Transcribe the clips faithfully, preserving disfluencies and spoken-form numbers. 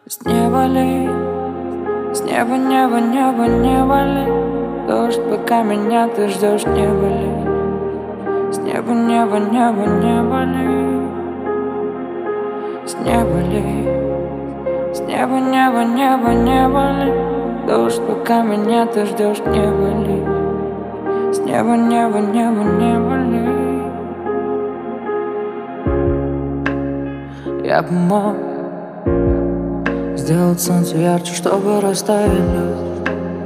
С неба ли, с неба, неба, неба, неба ли дождь, пока меня ты ждешь, неба ли. С неба, неба, неба, неба ли. С неба ли, с неба, неба, неба, неба ли дождь, пока меня ты ждешь, неба ли. С неба, неба, неба, неба ли. Я бы мог сделать солнце ярче, чтобы растаял лед.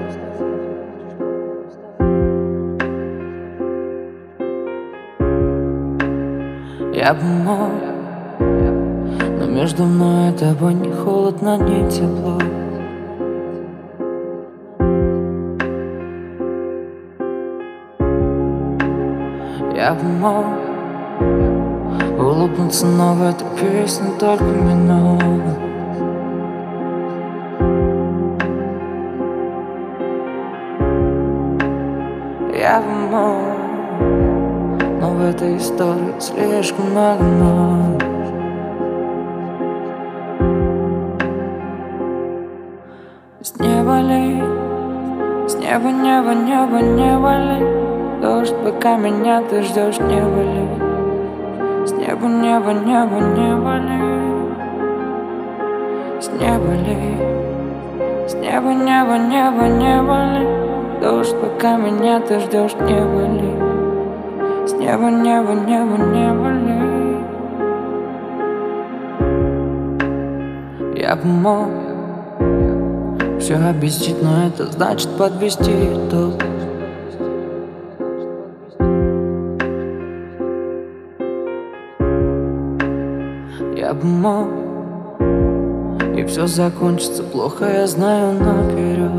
Я бы мог, но между мной и тобой ни холодно, ни тепло. Я бы мог улыбнуться, но в этой песне только минута. Я бы мог, но в этой истории слишком много «но». С неба ли, с неба, неба, неба, неба ли дождь, пока меня ты ждешь, неба ли. С неба, неба, неба, неба ли. С неба ли, с неба, неба, неба, неба ли дождь, пока меня ты ждешь, неба ли. С неба, неба, неба, неба ли. Я бы мог все объяснить, но это значит подвести итог. Я бы мог, и все закончится плохо, я знаю наперед.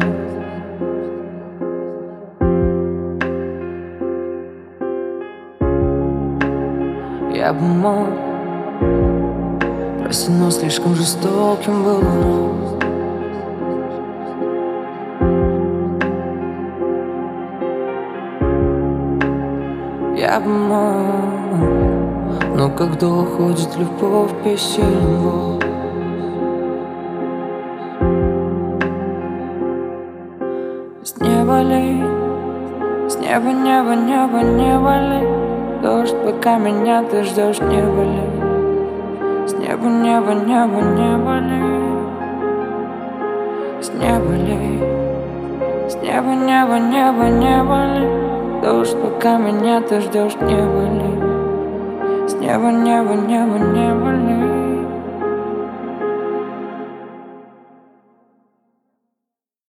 Я бы мог, прости, но слишком жестоким был рост. Я бы мог, но когда уходит любовь, бессилен Бог. С неба ли, с неба, неба, неба, неба ли дождь, пока меня ты ждешь, неба ли. С неба, неба, неба, неба ли. С неба ли, с неба, неба, неба, неба ли дождь, пока меня ты ждешь, неба ли. С неба, неба, неба, неба.